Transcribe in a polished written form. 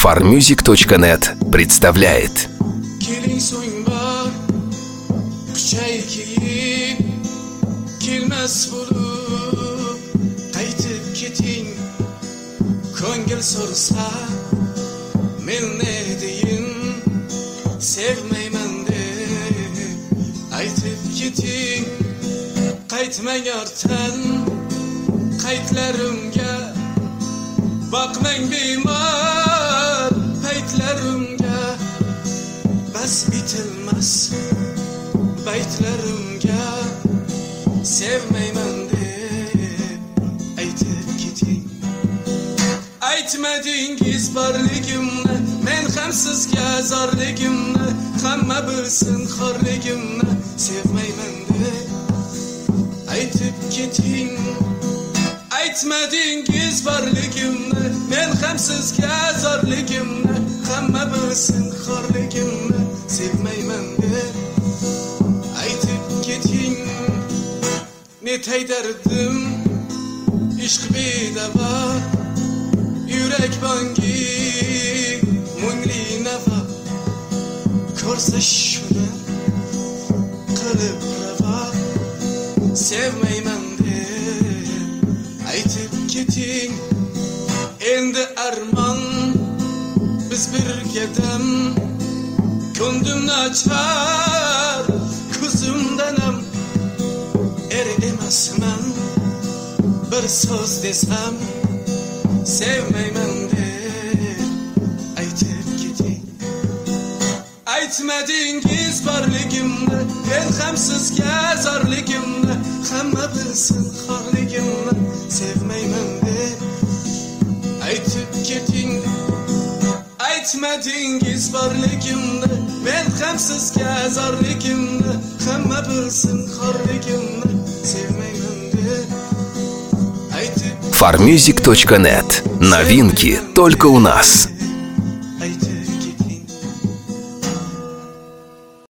Farmusic.net представляет. Ko'ngil so'rsa men ne deyin, sevmayman deb aytib keting. Qaytmang ortdan qaytlarimga, boqmang bemor paytlarimga, bas bitilmas baytlarimga, sevmayman deb aytib keting. Aytmadingiz borligimni, men ham sizga zorligimni, hamma bilsin xorligimni, sevmayman deb aytib keting. Aytmadingiz borligimni, men ham sizga zorligimni, hamma bilsin xorligimni, sevmayman deb aytib keting. Netay dardim ishq bedava, yürek bangi mungli nava, ko'rsa shuni qilib ravo, sevmayman deb aytib keting. Endi armon biz birgadam, ko'nglimni ochar ko'zimdanam, emasman bir so'z desam, sevmayman deb aytib keting. Aytmadingiz borligimni, men ham sizga zorligimni, hamma bilsin xorligimni, sevmayman deb aytib keting. Aytmadingiz borligimni, men ham sizga zorligimni, hamma bilsin xorligimni, sevmayman deb aytib. Farmusic.net. Новинки только у нас.